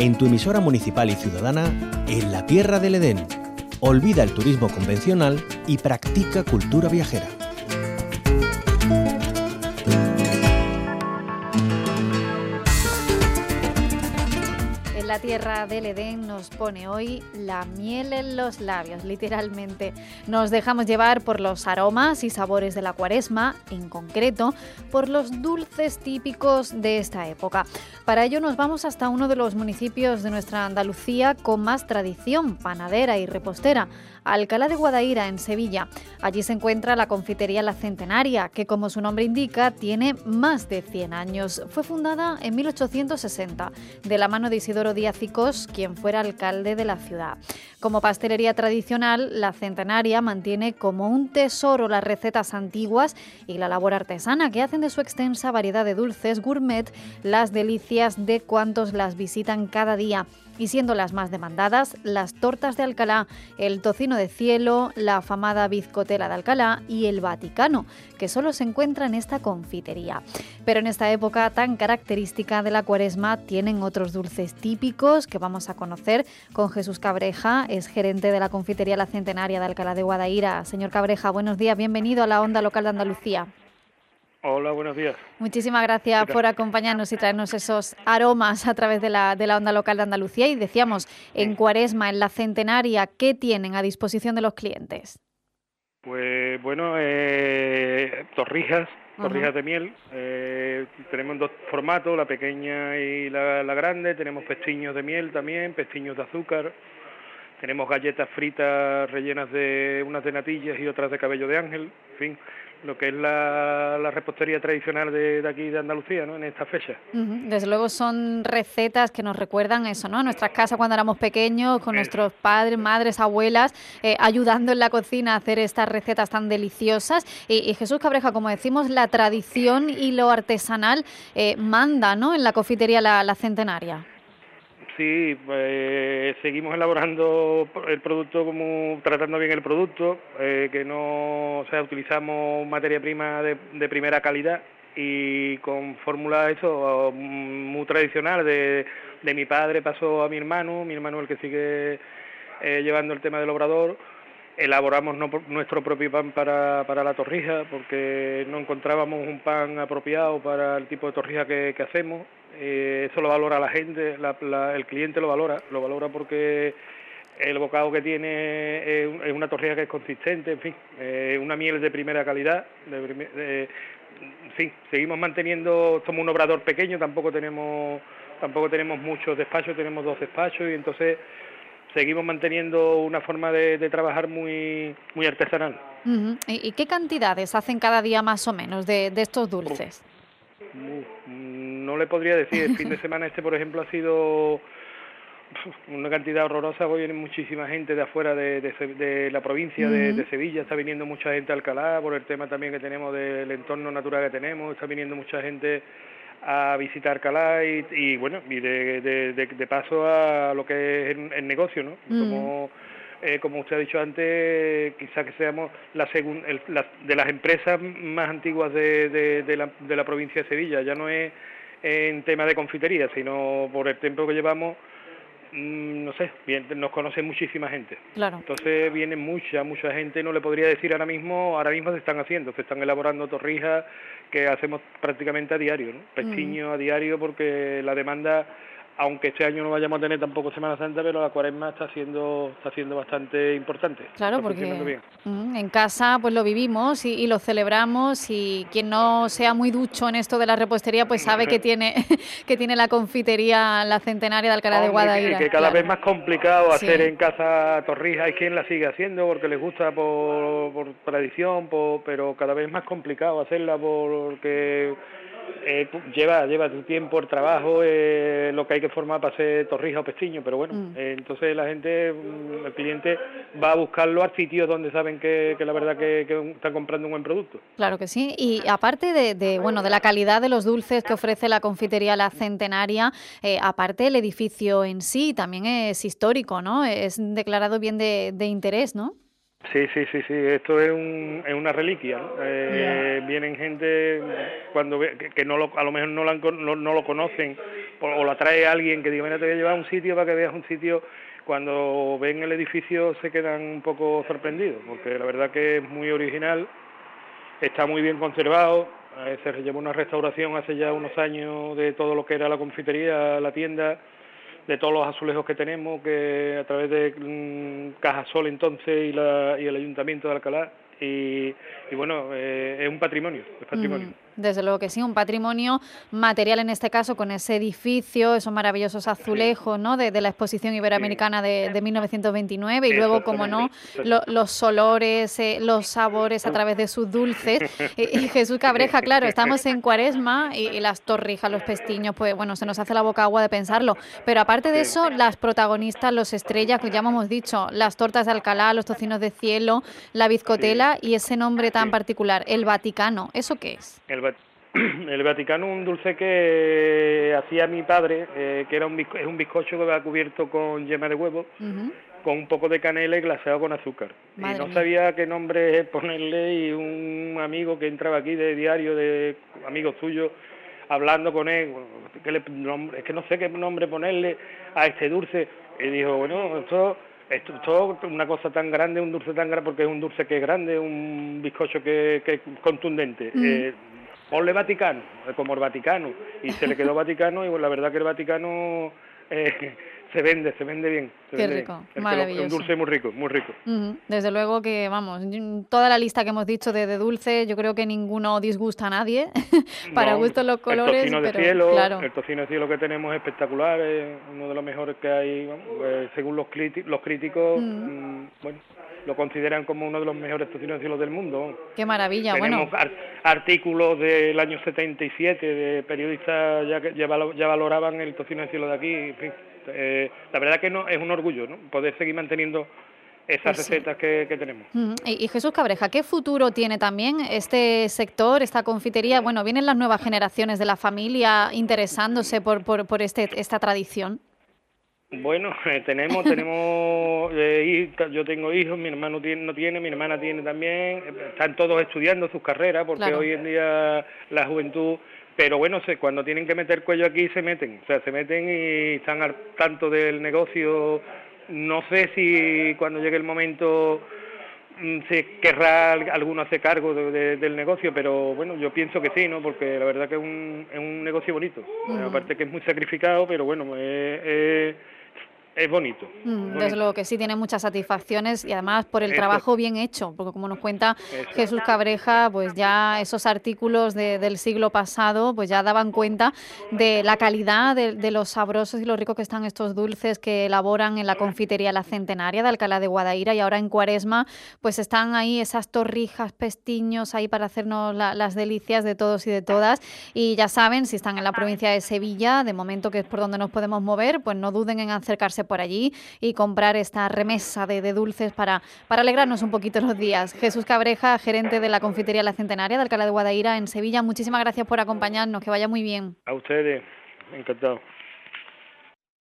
en tu emisora municipal y ciudadana, en la Tierra del Edén. Olvida el turismo convencional y practica cultura viajera. La Tierra del Edén nos pone hoy la miel en los labios, literalmente. Nos dejamos llevar por los aromas y sabores de la Cuaresma, en concreto por los dulces típicos de esta época. Para ello nos vamos hasta uno de los municipios de nuestra Andalucía con más tradición panadera y repostera, Alcalá de Guadaira, en Sevilla. Allí se encuentra la confitería La Centenaria, que como su nombre indica, tiene más de 100 años. Fue fundada en 1860, de la mano de Isidoro Díaz y Cos, quien fuera alcalde de la ciudad. Como pastelería tradicional, La Centenaria mantiene como un tesoro las recetas antiguas y la labor artesana que hacen de su extensa variedad de dulces gourmet las delicias de cuantos las visitan cada día. Y siendo las más demandadas, las tortas de Alcalá, el tocino de cielo, la afamada bizcotela de Alcalá y el Vaticano, que solo se encuentra en esta confitería. Pero en esta época tan característica de la Cuaresma tienen otros dulces típicos que vamos a conocer con Jesús Cabreja, es gerente de la confitería La Centenaria de Alcalá de Guadaira. Señor Cabreja, buenos días, bienvenido a la Onda Local de Andalucía. Hola, buenos días. Muchísimas gracias por acompañarnos y traernos esos aromas a través de la Onda Local de Andalucía. Y decíamos, en Cuaresma, en La Centenaria, ¿qué tienen a disposición de los clientes? Pues bueno, torrijas de miel. Tenemos dos formatos, la pequeña y la grande. Tenemos pestiños de miel también, pestiños de azúcar. Tenemos galletas fritas rellenas de unas de natillas y otras de cabello de ángel. En fin, lo que es la repostería tradicional de aquí de Andalucía, ¿no?, en esta fecha. Desde luego son recetas que nos recuerdan eso, ¿no? Nuestras casas cuando éramos pequeños, con nuestros padres, madres, abuelas, ayudando en la cocina a hacer estas recetas tan deliciosas. Y Jesús Cabreja, como decimos, la tradición y lo artesanal manda, ¿no?, en la confitería La Centenaria. Sí, seguimos elaborando el producto, tratando bien el producto, que no, o sea, utilizamos materia prima de primera calidad y con fórmulas muy tradicional de mi padre pasó a mi hermano el que sigue llevando el tema del obrador. Elaboramos nuestro propio pan para la torrija porque no encontrábamos un pan apropiado para el tipo de torrija que hacemos. Eso lo valora la gente, el cliente lo valora porque el bocado que tiene es una torrija que es consistente, en fin, una miel de primera calidad. Sí, seguimos manteniendo, somos un obrador pequeño, tampoco tenemos muchos despachos, tenemos 2 despachos y entonces seguimos manteniendo una forma de trabajar muy artesanal. ¿Y qué cantidades hacen cada día más o menos de estos dulces? No le podría decir. El fin de semana por ejemplo, ha sido una cantidad horrorosa. Hoy viene muchísima gente de afuera de la provincia de Sevilla. Está viniendo mucha gente a Alcalá por el tema también que tenemos del entorno natural que tenemos. Está viniendo mucha gente a visitar Alcalá y bueno, y de paso a lo que es el negocio, ¿no? Como usted ha dicho antes, quizás que seamos de las empresas más antiguas de la provincia de Sevilla. Ya no es en tema de confitería, sino por el tiempo que llevamos, no sé, bien, nos conoce muchísima gente. Claro. Entonces viene mucha gente, no le podría decir ahora mismo se están elaborando torrijas que hacemos prácticamente a diario, ¿no? Pestiños a diario porque la demanda, aunque este año no vayamos a tener tampoco Semana Santa, pero la Cuaresma está siendo bastante importante. Claro, porque en casa pues lo vivimos y lo celebramos, y quien no sea muy ducho en esto de la repostería pues sabe que tiene la confitería La Centenaria de Alcalá de Guadaira. Que cada vez más complicado hacer en casa torrijas. Hay quien la sigue haciendo porque les gusta por tradición, pero cada vez más complicado hacerla porque lleva tu tiempo, el trabajo, lo que hay que formar para hacer torrija o pestiño, pero bueno, entonces la gente, el cliente va a buscarlo al sitio donde saben que la verdad que están comprando un buen producto. Claro que sí, y aparte de la calidad de los dulces que ofrece la confitería La Centenaria, aparte el edificio en sí también es histórico, ¿no? Es declarado bien de interés, ¿no? Sí, esto es una reliquia, ¿no? Vienen gente cuando a lo mejor no lo conocen o la trae alguien que diga, mira, te voy a llevar a un sitio para que veas un sitio. Cuando ven el edificio se quedan un poco sorprendidos, porque la verdad que es muy original, está muy bien conservado, se llevó una restauración hace ya unos años de todo lo que era la confitería, la tienda, de todos los azulejos que tenemos, que a través de Cajasol entonces y el Ayuntamiento de Alcalá, y bueno, es un patrimonio, es patrimonio. Desde luego que sí, un patrimonio material en este caso, con ese edificio, esos maravillosos azulejos, ¿no?, de la Exposición Iberoamericana de 1929, y luego, como no, los olores, los sabores a través de sus dulces. Y Jesús Cabreja, claro, estamos en Cuaresma y las torrijas, los pestiños, pues bueno, se nos hace la boca agua de pensarlo. Pero aparte de eso, las protagonistas, los estrellas, que ya hemos dicho, las tortas de Alcalá, los tocinos de cielo, la bizcotela y ese nombre tan particular, el Vaticano. ¿Eso qué es? El Vaticano, un dulce que hacía mi padre, que es un bizcocho que va cubierto con yema de huevo, con un poco de canela y glaseado con azúcar. Madre y no mía. sabía qué nombre ponerle, y un amigo que entraba aquí de diario, de amigos suyos, hablando con él, es que no sé qué nombre ponerle a este dulce, y dijo, bueno, esto es una cosa tan grande, un dulce tan grande, porque es un dulce que es grande, un bizcocho que es contundente. Ponle Vaticano, como el Vaticano, y se le quedó Vaticano, y bueno, la verdad que el Vaticano se vende bien. Qué rico, maravilloso. Es un dulce muy rico, muy rico. Desde luego que, vamos, toda la lista que hemos dicho de dulces, yo creo que ninguno disgusta a nadie, para gustos los colores, el tocino de pero cielo, claro. El tocino de cielo que tenemos es espectacular, es uno de los mejores que hay, según los críticos, bueno, lo consideran como uno de los mejores tocinos de cielo del mundo. Qué maravilla, Tenemos artículos del año 77 de periodistas ya valoraban el tocino de cielo de aquí, en fin. La verdad que no es un orgullo, ¿no?, poder seguir manteniendo esas recetas que tenemos. Y Jesús Cabreja, ¿qué futuro tiene también este sector, esta confitería? Bueno, vienen las nuevas generaciones de la familia interesándose por esta tradición. Bueno, tenemos yo tengo hijos, mi hermano no tiene, mi hermana tiene también, están todos estudiando sus carreras, porque hoy en día la juventud, pero bueno, cuando tienen que meter cuello aquí se meten y están al tanto del negocio. No sé si cuando llegue el momento se querrá alguno hacer cargo del negocio, pero bueno, yo pienso que sí, ¿no?, porque la verdad que es un negocio bonito, aparte que es muy sacrificado, pero bueno, es bonito. Desde luego que sí, tiene muchas satisfacciones, y además por el trabajo bien hecho, porque como nos cuenta Jesús Cabreja, pues ya esos artículos del siglo pasado pues ya daban cuenta de la calidad, de los sabrosos y lo ricos que están estos dulces que elaboran en la confitería La Centenaria de Alcalá de Guadaira, y ahora en Cuaresma pues están ahí esas torrijas, pestiños ahí para hacernos las delicias de todos y de todas. Y ya saben, si están en la provincia de Sevilla, de momento que es por donde nos podemos mover, pues no duden en acercarse por allí y comprar esta remesa de dulces para alegrarnos un poquito los días. Jesús Cabreja, gerente de la confitería La Centenaria de Alcalá de Guadaira en Sevilla, muchísimas gracias por acompañarnos, que vaya muy bien. A ustedes, encantado.